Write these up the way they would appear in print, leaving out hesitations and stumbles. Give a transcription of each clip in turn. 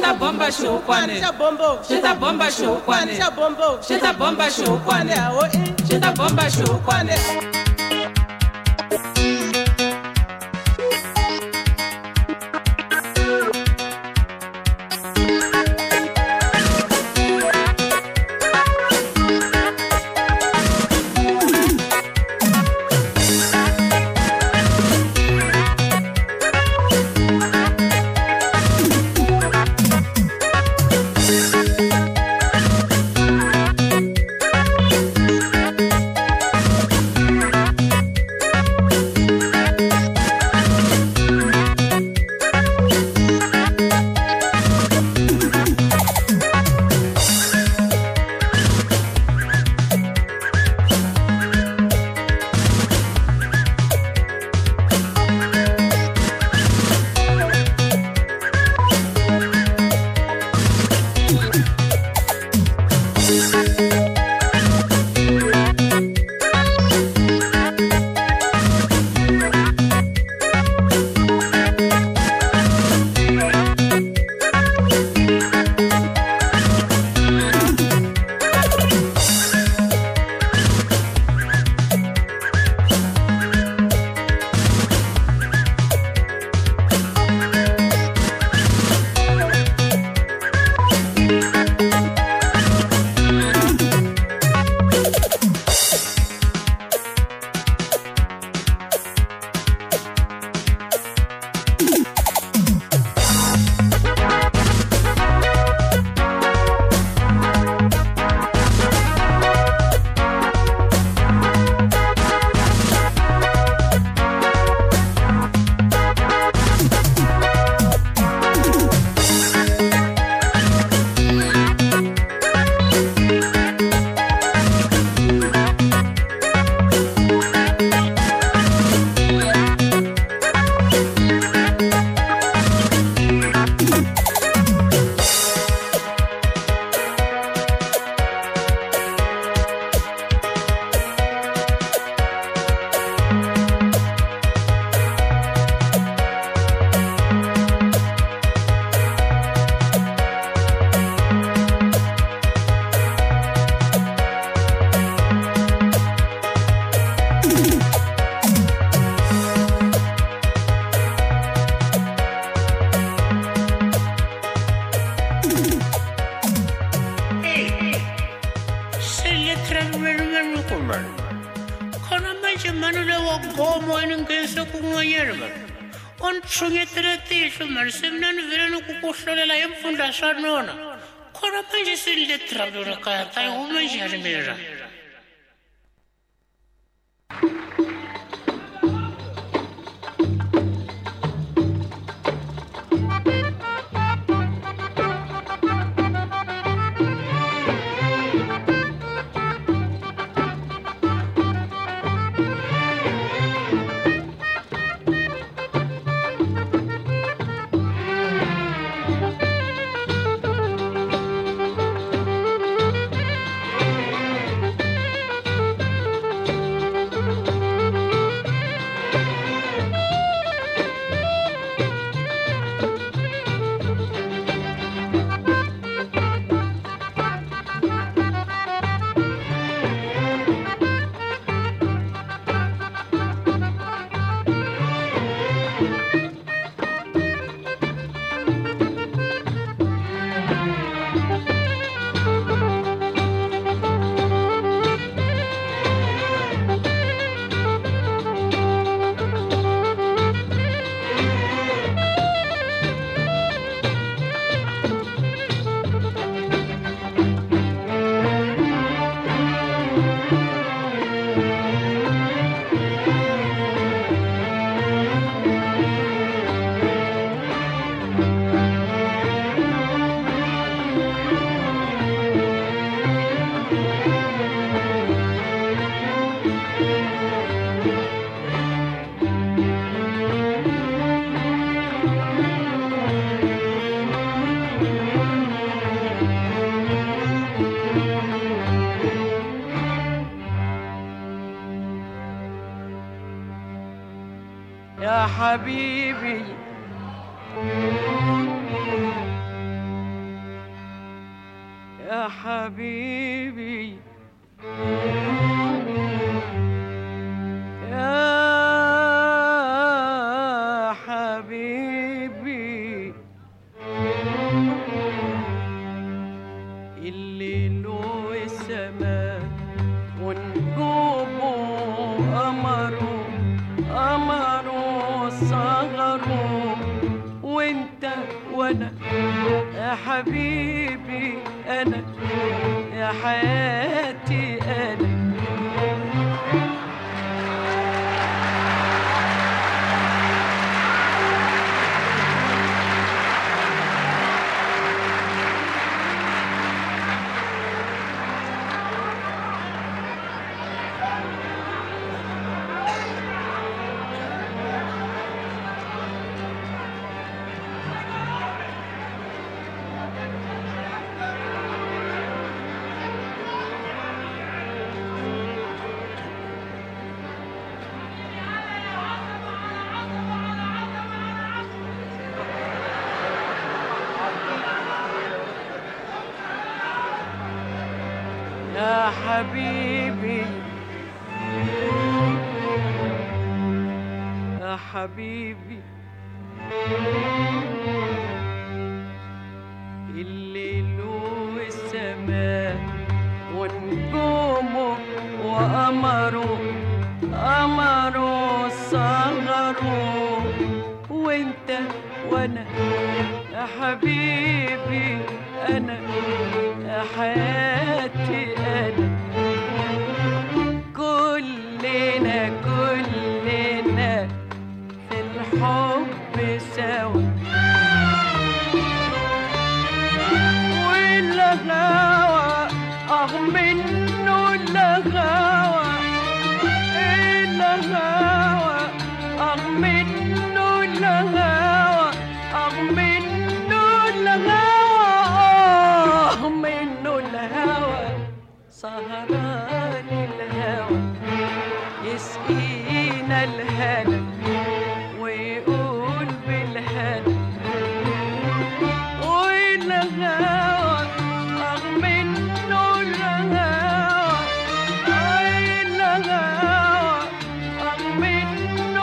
bomba show kwane Shita bomba show kwane Shita bomba show kwane Shita bomba show kwane Sanona, Kora Pajisil de Traduraka, I woman Jarmira. يا حبيبي يا حبيبي يا حبيبي الليل والسماء ونجومه قمره صغره وانت وانا يا حبيبي انا يا حياتي انا يا حبيبي يا حبيبي الليل والسماء ونجومه قمره صغره وانت وانا يا حبيبي انا يا حياتي انا كلنا في الحب سوا والغاوى منه الغاوى منه الغاوى منه الهوى سهران الهوى يسقينا الهنا ويقول بالهنا والهوى منه الهوى منه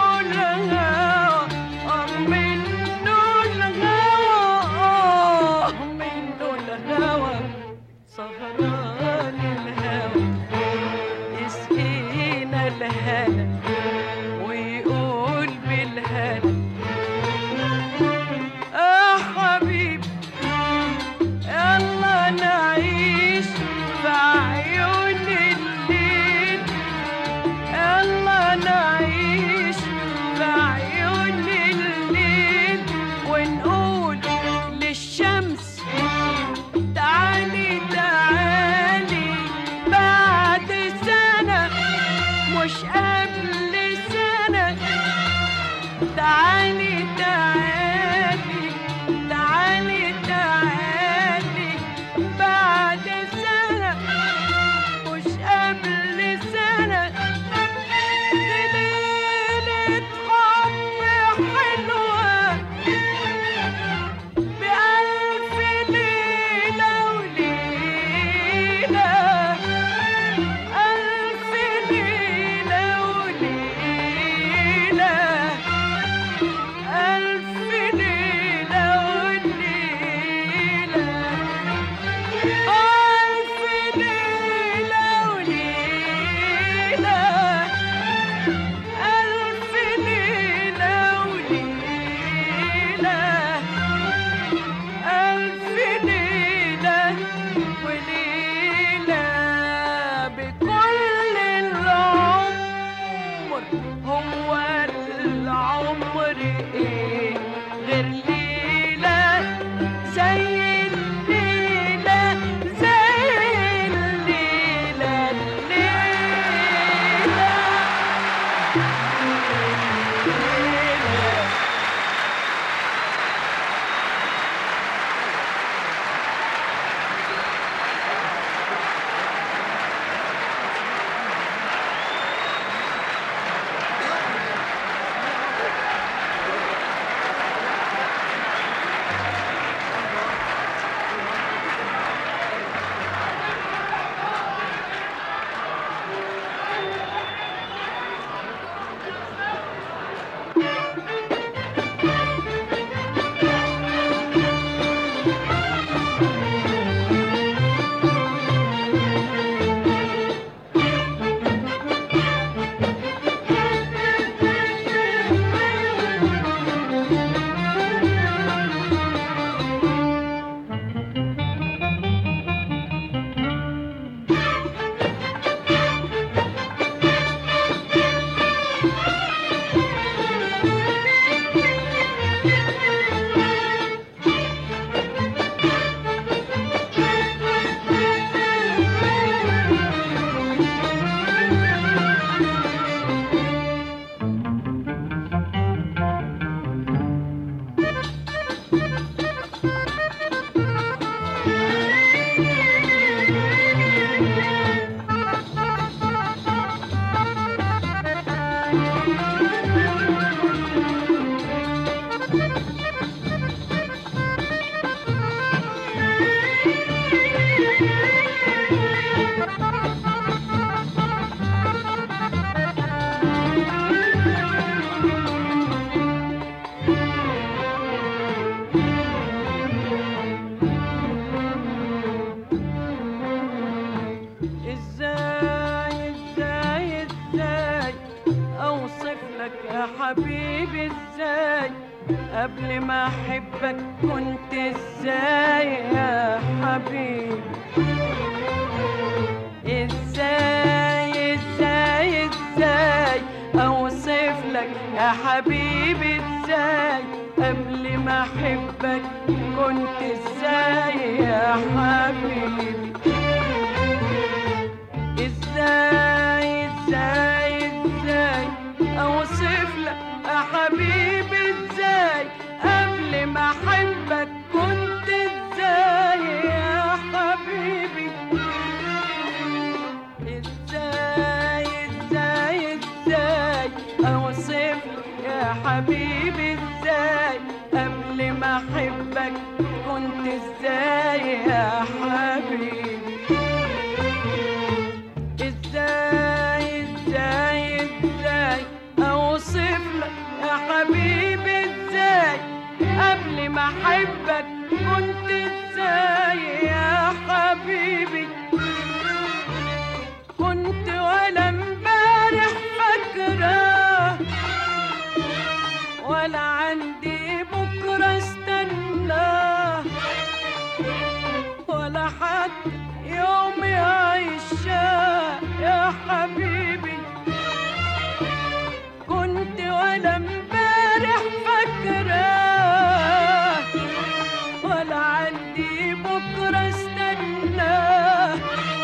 الهوى منه الهوى سهران الهوى يسقينا الهنا ويقول بالهنا يا حبيبي يلا نعيش في عيون الليل يلا نعيش في عيون الليل ونقول للشمس تعالي بعد سنة مش قبل سنة تعالي بعد سنة مش قبل سنة ليلة حب حلوة بألف ليلة وليلة ألف ليلة وليلة ألف ليلة وليلة ألف ليلة وليلة ألف ليلة وليلة ألف ليلة وليلة بكل العمر هو العمر إيه غير ليلة زي الليلة قبل ما احبك كنت ازاي يا حبيبي؟ ازاي ازاي ازاي اوصف لك يا حبيبي؟ ازاي قبل ما احبك كنت ازاي يا حبيبي؟ ازاي ازاي ازاي اوصف لك يا حبيبي؟ ازاي قبل ما احبك كنت ازاي يا حبيبي؟ ازاي ازاي ازاي اوصف لك يا حبيبي؟ ازاي قبل ما احبك كنت ازاي يا حبيبي؟ ازاي ازاي ازاي اوصف لك يا حبيبي؟ ازاي قبل ما احبك كنت ازاي يا حبيبي؟ كنت ولا امبارح فاكره، ولا عندي بكره استناه، ولا حتى يوم يعيشها يا حبيبي. كنت ولا امبارح فاكراه، ولا عندي بكره استناه،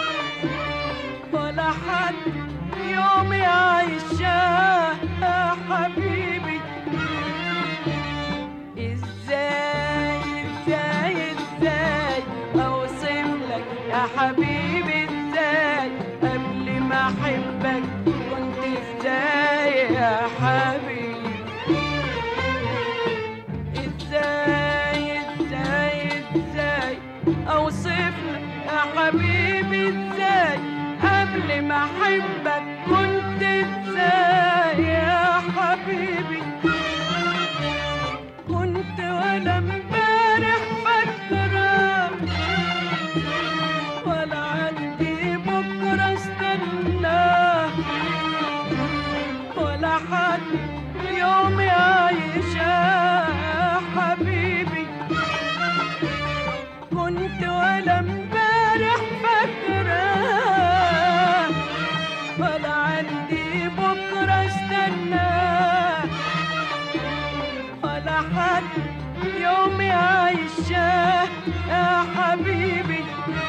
ولا حد يوم يعيشها يا حبيبي. ازاي ازاي ازاي اوصف لك يا حبيبي؟ ازاي قبل ما احبك كنت ازاي يا حبيبي؟ ازاي ازاي ازاي اوصف لك يا حبيبي؟ ازاي قبل ما احبك كنت ازاي يا حبيبي؟ كنت ولا امبارح فاكره، ولا عندي بكره استناه، ولا حد يوم يعيشها يا حبيبي. كنت ولا امبارح فاكره، ولا عندي بكره استناه، ولا حد يوم يعيشها يا حبيبي.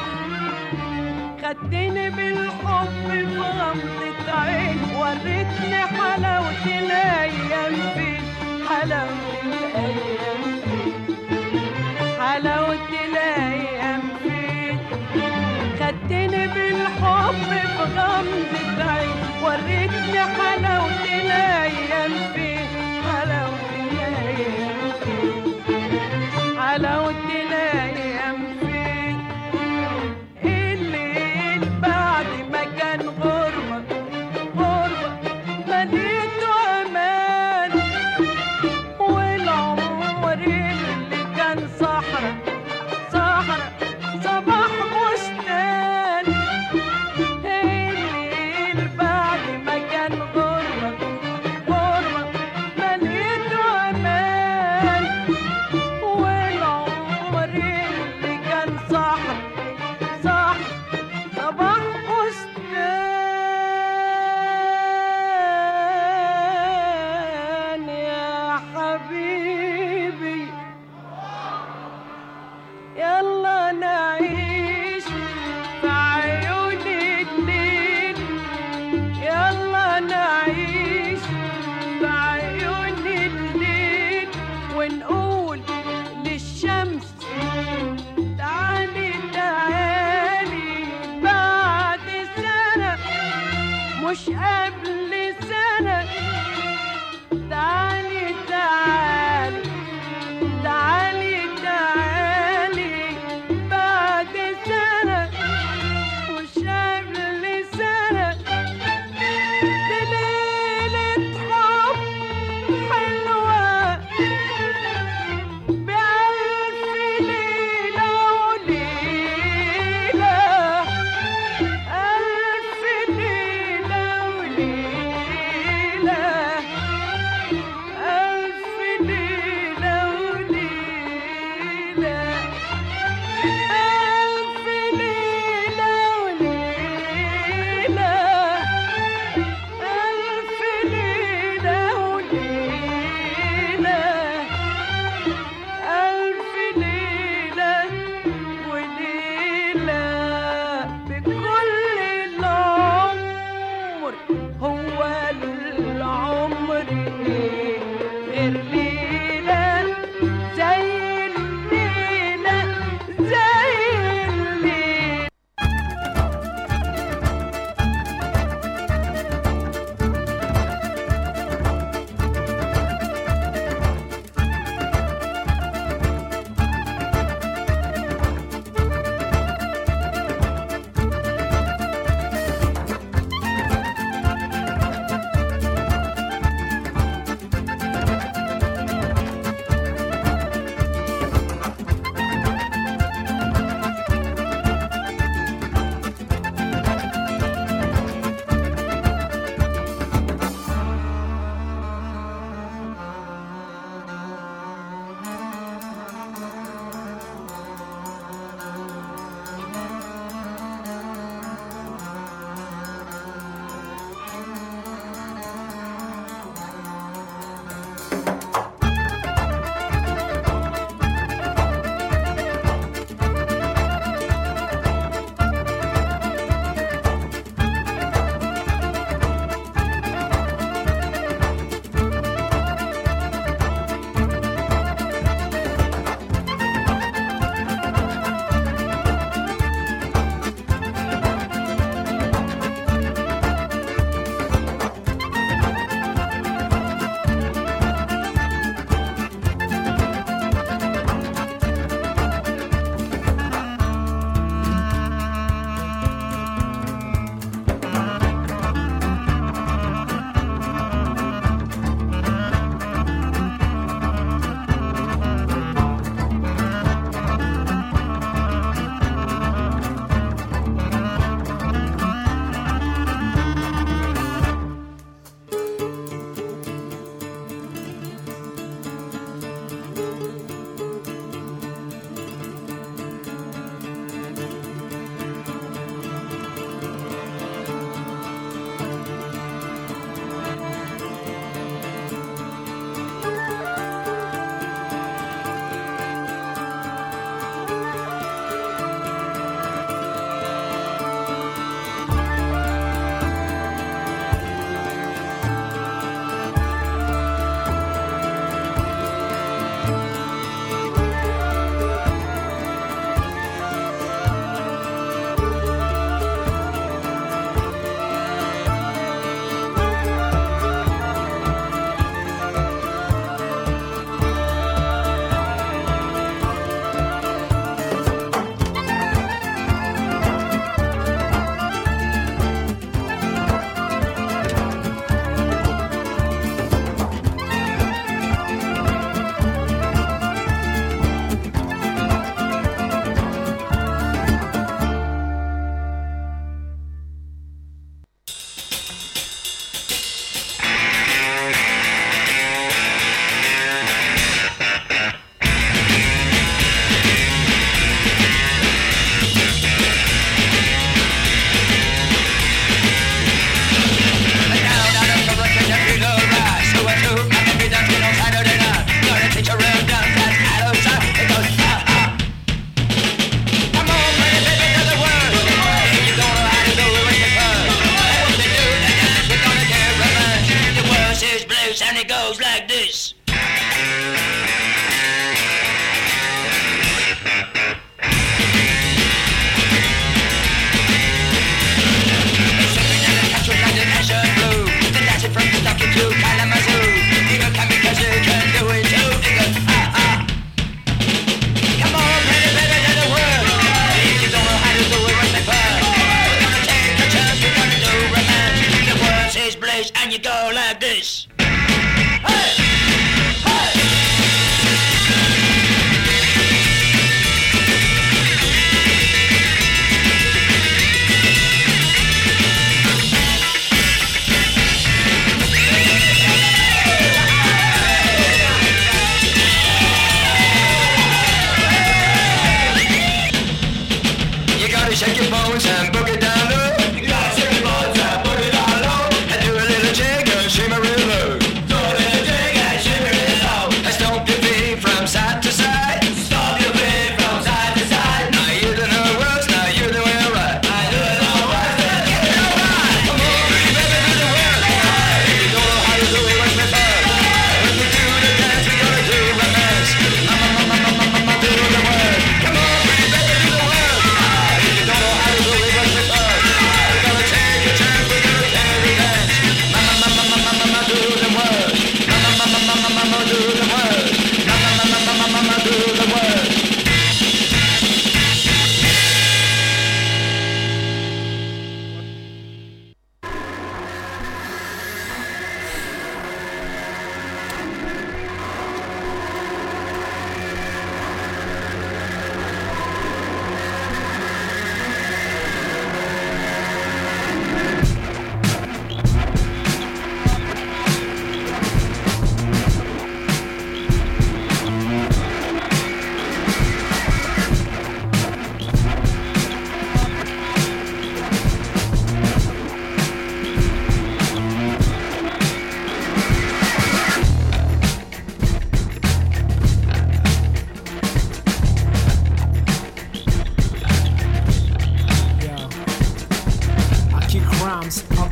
خدتني بالحب في غمضة عين، وريتني حلاوة الأيام فين، حلاوة الأيام فين، حلاوة الأيام فين. خدتني بالحب في غمضة عين، وريتني حلاوة الأيام فين، حلاوة الأيام فين، حلاوة الأيام فين. الليل بعد ما كان غربة غربة مليته أمان، والعمر اللي كان صحرا صحرا صباح بستان. الليل بعد ما كان غربة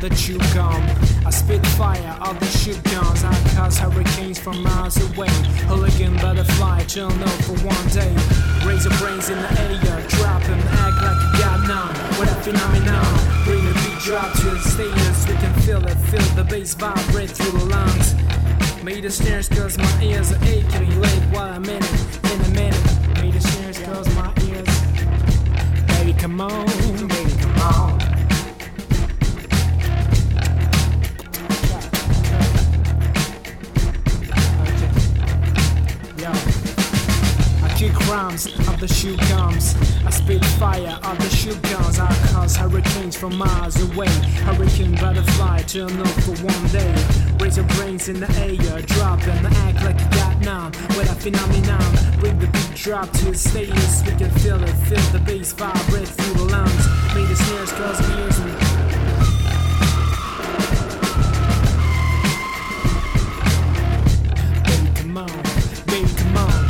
the chew gum. I spit fire, other shoot guns. I cause hurricanes from miles away. Hooligan butterfly, chill no for one day. Raise your brains in the air, drop them, act like you got none. What a phenomenon. Bring the beat drop to the status. We can feel it, feel the bass vibrate through the lungs. Made the snares cause my ears are aching. Late while I'm in a minute. Made the snares cause my ears. Baby, come on, baby, come on. Kick rhymes of the shoe gums. I spit fire of the shoe guns. I cause hurricanes from miles away. Hurricane butterfly, turn up for one day. Raise your brains in the air, drop them, act like you got none. What a phenomenon. Bring the beat drop to its status. We can feel it, feel the bass vibrate through the lungs. Make the snares cause ears and baby, come on, baby, come on.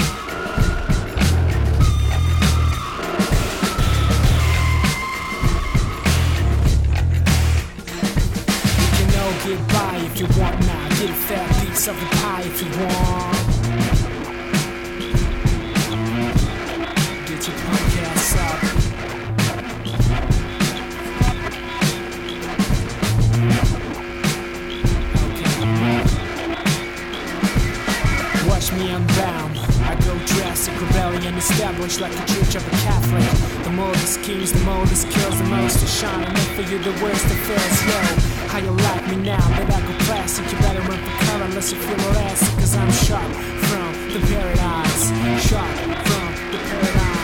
Get by if you want now. Get a fat piece of the pie if you want. Get your punk ass up. Okay. Watch me unbound. I go drastic, rebellion established like the church of a Catholic. The more the schemes, the more this kills, the most to shine. And for you, the worst that fails, yo. How you like me now that I go plastic? You better run for cover unless you feel elastic. Cause I'm shot from the paradise. Shot from the paradise.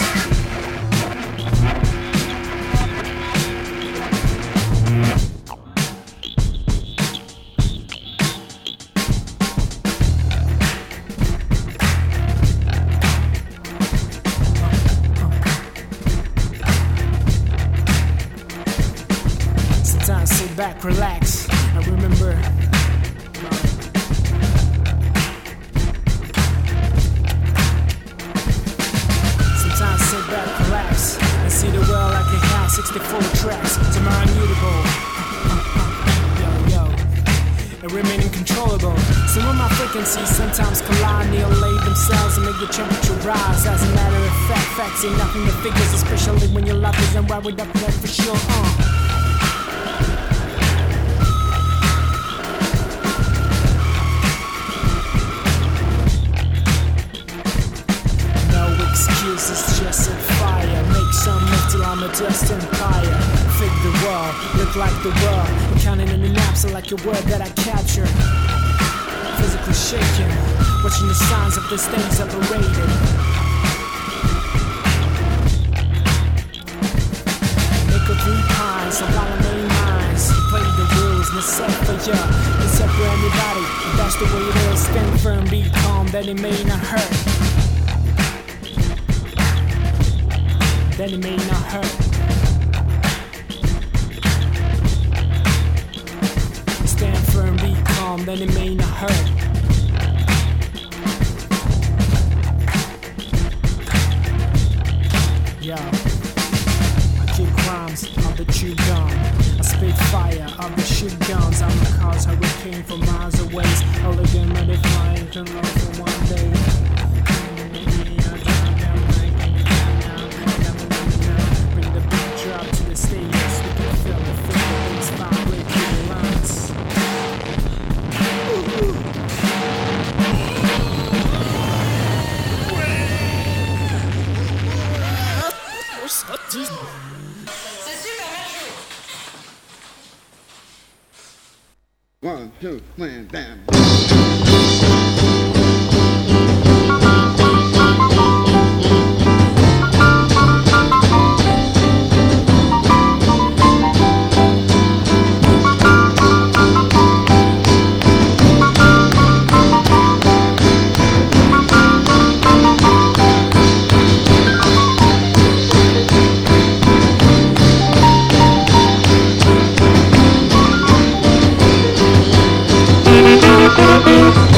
Sometimes sit back, relax. I remember sometimes sit back, relax, and see the world like it has 64 tracks. Tomorrow immutable. And remain uncontrollable. Some of my frequencies sometimes collide, annihilate themselves and make the temperature rise. As a matter of fact, facts ain't nothing but figures, especially when your life isn't right with up that for sure. It's just a fire. Make some myth till I'm a dust empire. Fake the world, look like the world. I'm counting in the naps are like a word that I capture. Physically shaking, watching the signs of this thing's operated. Make a 3 pies, a lot of main minds. Play the rules, and it's set for ya. It's set for anybody, if that's the way it is. Stand firm, be calm, that it may not hurt. Then it may not hurt. Stand firm, be calm, then it may not hurt. Yo, I kick rhymes of the chew gum. I spit fire of the shoot guns. I'm the cause hurricane from miles away. All again, let it fly and come out for one day. One, two, man, bam. Thank you.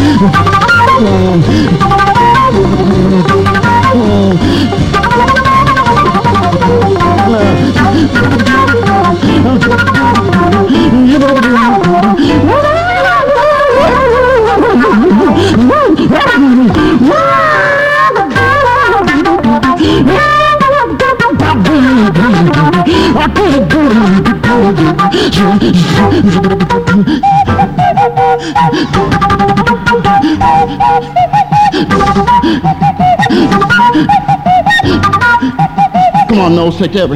Come on, nose, take care of it.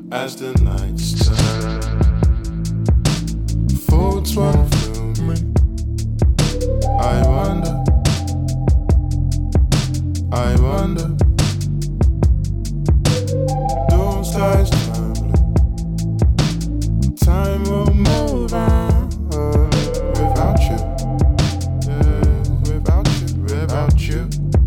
as the nights turn. Thoughts run through me. I wonder. Dawn skies trembling. Time will move on without you. Yeah, without you. Without you.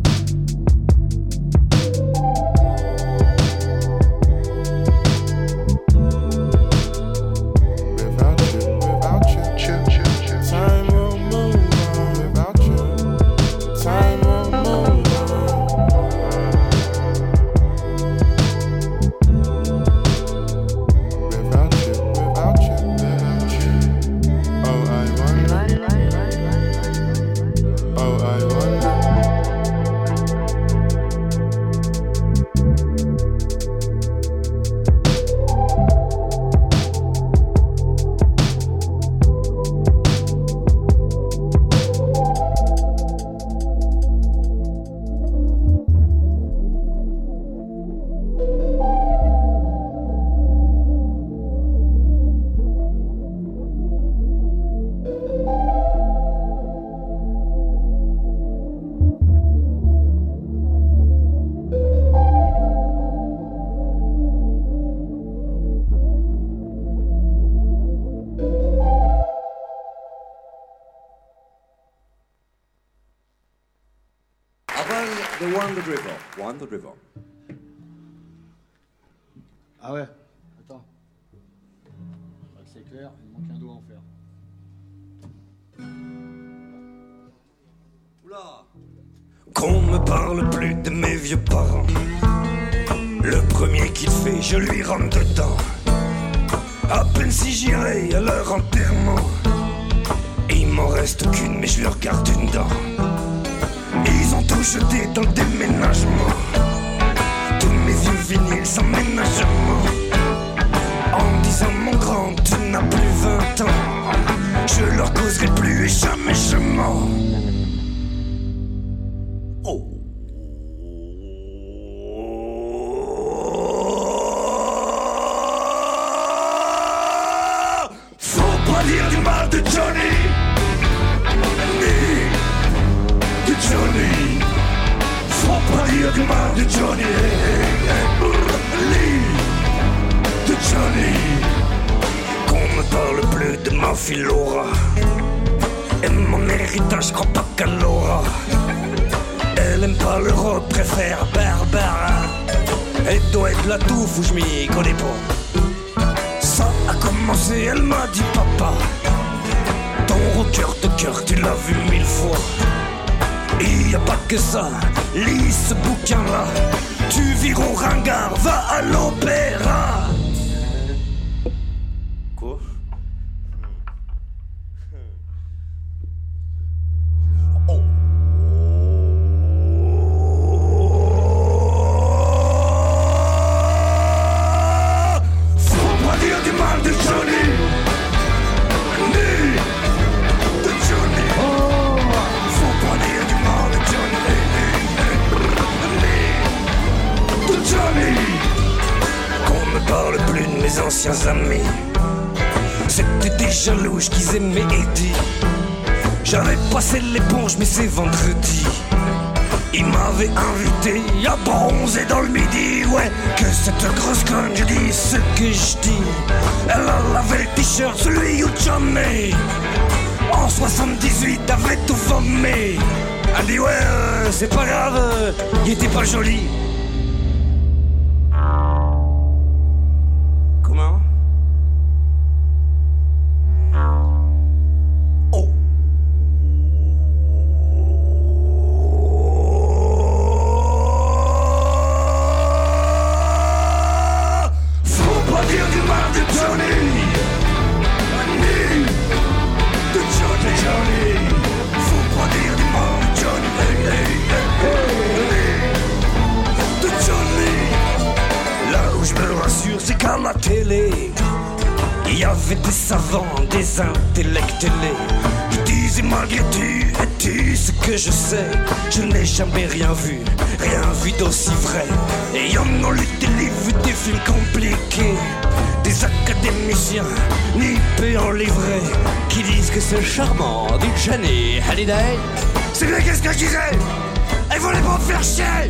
Wonder River. Ah ouais, attends. C'est clair, il manque un doigt à en faire. Oula. Qu'on me parle plus de mes vieux parents. Le premier qu'il fait, je lui rentre dedans. À peine si j'irai à leur enterrement. Il m'en reste qu'une, mais je leur garde une dent. Ils ont tout jeté dans le déménagement. Tous mes vieux vinyles sans ménagement. En disant mon grand, tu n'as plus 20 ans. Je leur causerai plus et jamais je mens. Oh. Faut pas dire du mal de Johnny. Johnny, faut pas dire du mal de Johnny, de Johnny. Qu'on me parle plus de ma fille Laura. Et mon héritage, crois pas qu'elle l'aura. Elle aime pas l'Europe, préfère Barbara. Elle doit être la touffe où je m'y connais pas. Ça a commencé, elle m'a dit papa. Ton rocker de cœur, tu l'as vu 1000 fois. Il y a pas que ça, lis ce bouquin-là. Tu vires au ringard, va à l'opéra. Quoi? Oh. Faut pas dire du mal de Johnny. Ni de Johnny. Faut pas dire du mal de Johnny. De Johnny. Qu'on me parle plus de mes anciens amis. C'était des jalouses qu'ils aimaient Eddie. J'avais passé l'éponge mais c'est vendredi. Il m'avait invité à bronzer dans le midi. Ouais, que cette grosse conne, je dis ce que je dis. Elle a lavé le t-shirt, celui où Johnny en 78 avait tout formé. Elle dit ouais, c'est pas grave, il était pas joli. Comment? Oh. Faut pas dire du mal de Johnny. Ni de Johnny, Johnny. Faut pas dire du mal de Johnny. De Johnny. Là où je me rassure, c'est qu'à la télé, Il y avait des savants, des intellectuels qui disaient malgré tu es-tu ce que je sais. Je n'ai jamais rien vu d'aussi vrai. Et y en a lu des livres, des films compliqués, des académiciens nippés en livret qui disent que c'est charmant du Johnny Hallyday. C'est bien qu'est-ce que je disais. Elle voulait pas me faire chier.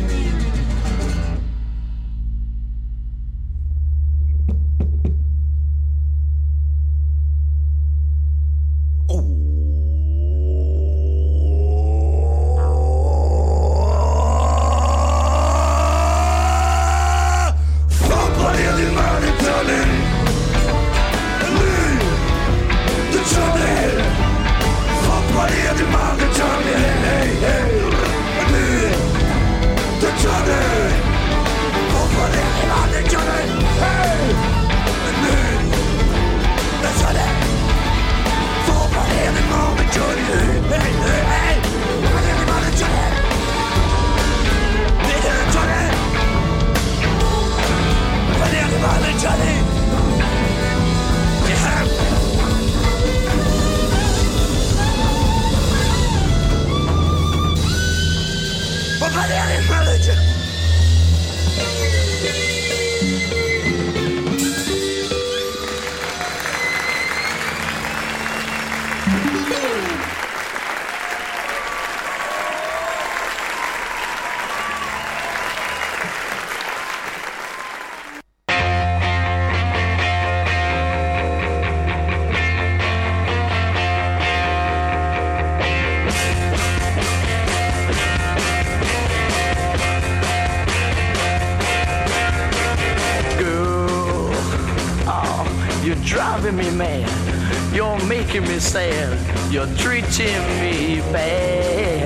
You're treating me bad.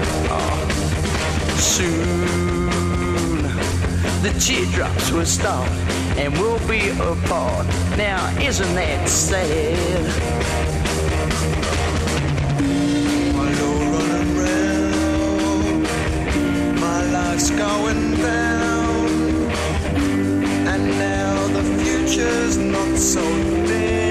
Soon the teardrops will start and we'll be apart. Now isn't that sad? While you're running round, my life's going down, and now the future's not so dim.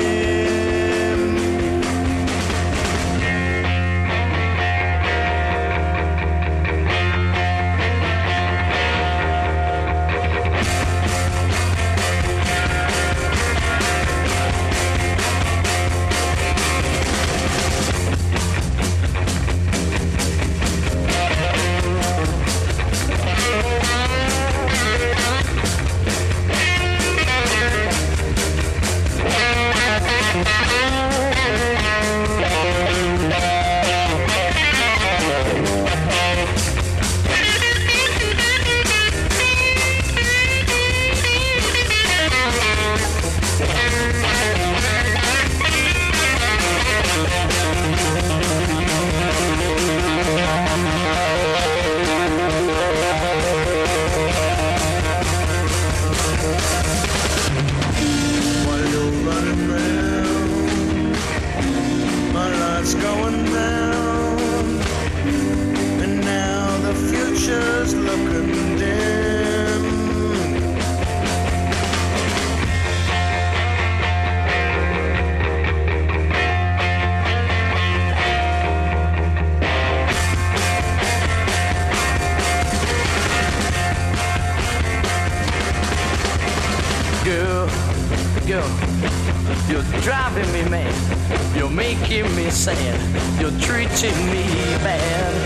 You're driving me mad. You're making me sad. You're treating me bad.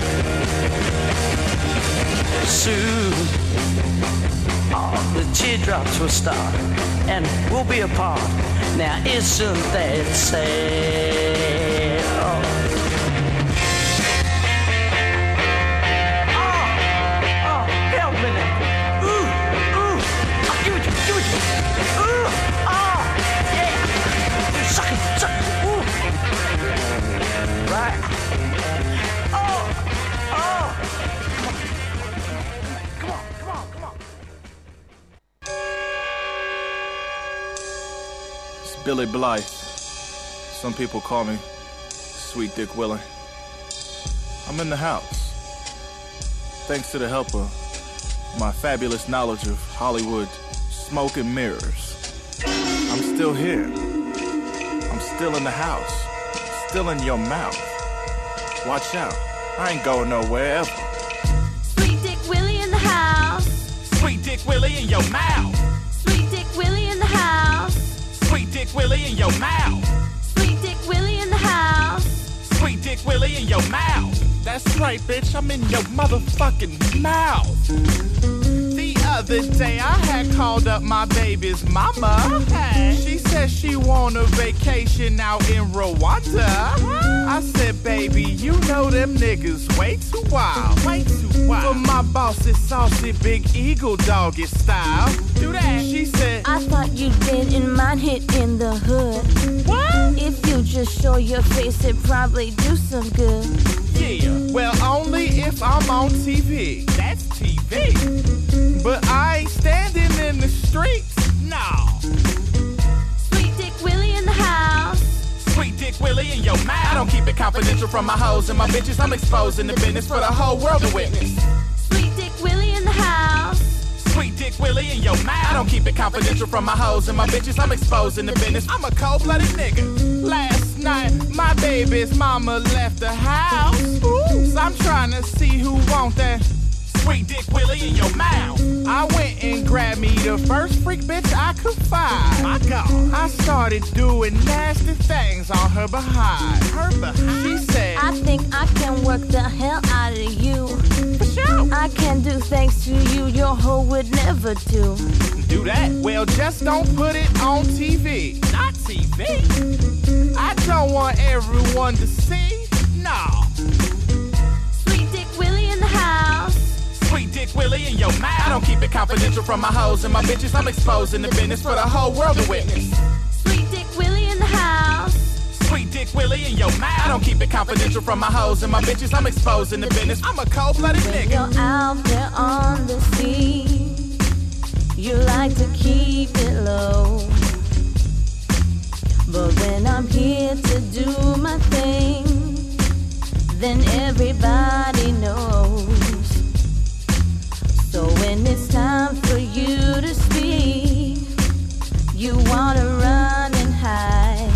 Soon, all the teardrops will start and we'll be apart. Now isn't that sad? Oh. Help me now. Give it to me. Suck it. Ooh. Right. Come on. It's Billy Blythe. Some people call me Sweet Dick Willie. I'm in the house. Thanks to the help of my fabulous knowledge of Hollywood smoke and mirrors. I'm still here. I'm still in the house, still in your mouth. Watch out, I ain't going nowhere ever. Sweet Dick Willie in the house. Sweet Dick Willie in your mouth. Sweet Dick Willie in the house. Sweet Dick Willie in your mouth. Sweet Dick Willie in the house. Sweet Dick Willie in your mouth. That's right, bitch, I'm in your motherfucking mouth. The other day I had called up my baby's mama. Hey. She said she want a vacation out in Rwanda. I said, baby, you know them niggas way too wild. Way too wild. But my boss is saucy, big eagle doggy style. Do that. She said, I thought you did in mine hit in the hood. What? If you just show your face, it probably do some good. Yeah, well, only if I'm on TV. That's TV. But I ain't standing in the streets. No. Sweet Dick Willie in the house. Sweet Dick Willie in your mouth. I don't keep it confidential from my hoes and my bitches. I'm exposing the business for the whole world to witness. Sweet Dick Willie in the house. Sweet Dick Willie in your mouth. I don't keep it confidential from my hoes and my bitches. I'm exposing the business. I'm a cold-blooded nigga. Last night, my baby's mama left the house. Ooh, so I'm trying to see who want that Sweet Dick Willie in your mouth. I went and grabbed me the first freak bitch I could find. My God. I started doing nasty things on her behind. Her behind? She said, I think I can work the hell out of you. For sure. I can do things to you your hoe would never do. Do that? Well, just don't put it on TV. Not TV. I don't want everyone to see. No. Sweet Dick Willie in the house. Sweet Dick Willie in your mouth. I don't keep it confidential from my hoes and my bitches. I'm exposing the business for the whole world to witness. Sweet Dick Willie in the house. Sweet Dick Willie in your mouth. I don't keep it confidential from my hoes and my bitches. I'm exposing the business. I'm a cold-blooded nigga. You're out there on the scene. You like to keep it low. But when I'm here to do my thing, then everybody knows. So when it's time for you to speak, you wanna run and hide.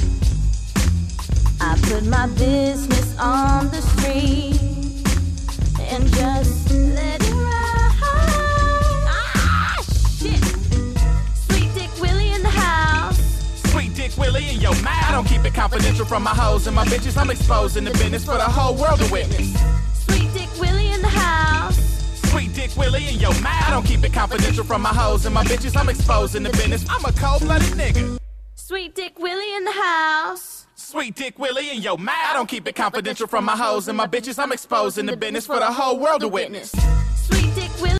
I put my business on the street and just let it ride. Ah, shit! Sweet Dick Willie in the house. Sweet Dick Willie in your mouth. I don't keep it confidential from my hoes and my bitches. I'm exposing the business for the whole world to witness. Sweet Dick Willie in the house. Sweet Dick Willie in your mouth. I don't keep it confidential from my hoes and my bitches. I'm exposing the business. I'm a cold-blooded nigga. Sweet Dick Willie in the house. Sweet Dick Willie in your mouth. I don't keep it confidential from my hoes and my bitches. I'm exposing the business for the whole world to witness. Sweet Dick Willie.